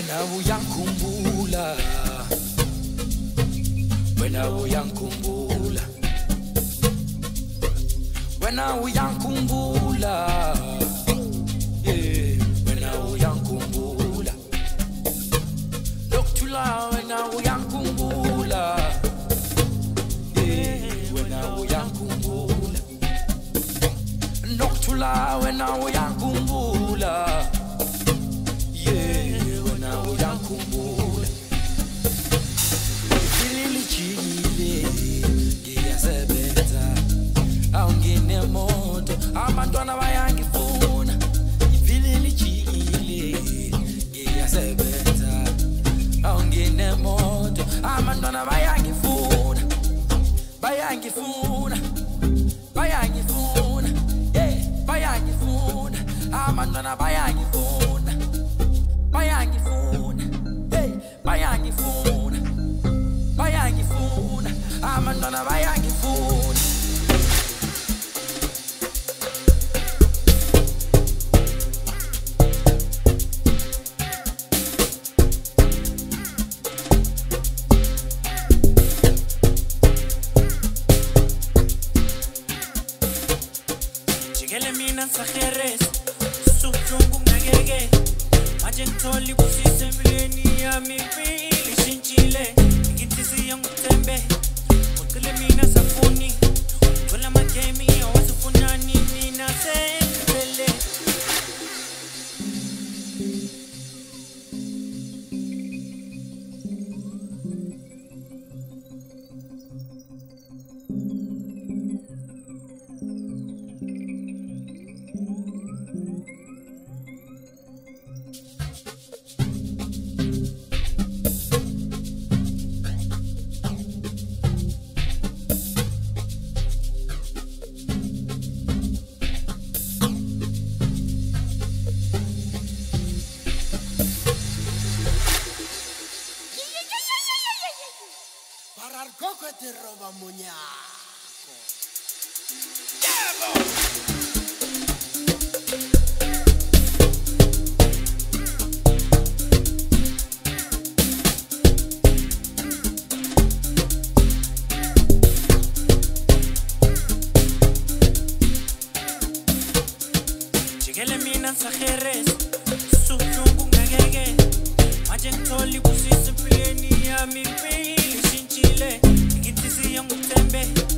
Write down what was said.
wena uyangikhumbula, wena uyangikhumbula, wena uyangikhumbula, yeah, wena uyangikhumbula, Lokuthula wena uyangikhumbula, yeah, wena uyangikhumbula, Lokuthula wena uyangikhumbula. Abantwana bayangifuna ivili lijikile ngiyasebenza awungine moto abantwana bayangifuna bayangifuna bayangifuna yeah bayangifuna abantwana bayangifuna bayangifuna hey bayangifuna bayangifuna abantwana bayangifuna. Sajeres, sufungu ngagege, majentoli busise mleni ya mipili shinchile, ngitisi yangu tembe, mukule mina safuni, kola makemi ya wasufuna nini na sempele. Coco te roba muñaco. Chigele mina sajeres, sufungu ngagege, majentoli busise mleni ya mipili. Ngitisi yangu tembe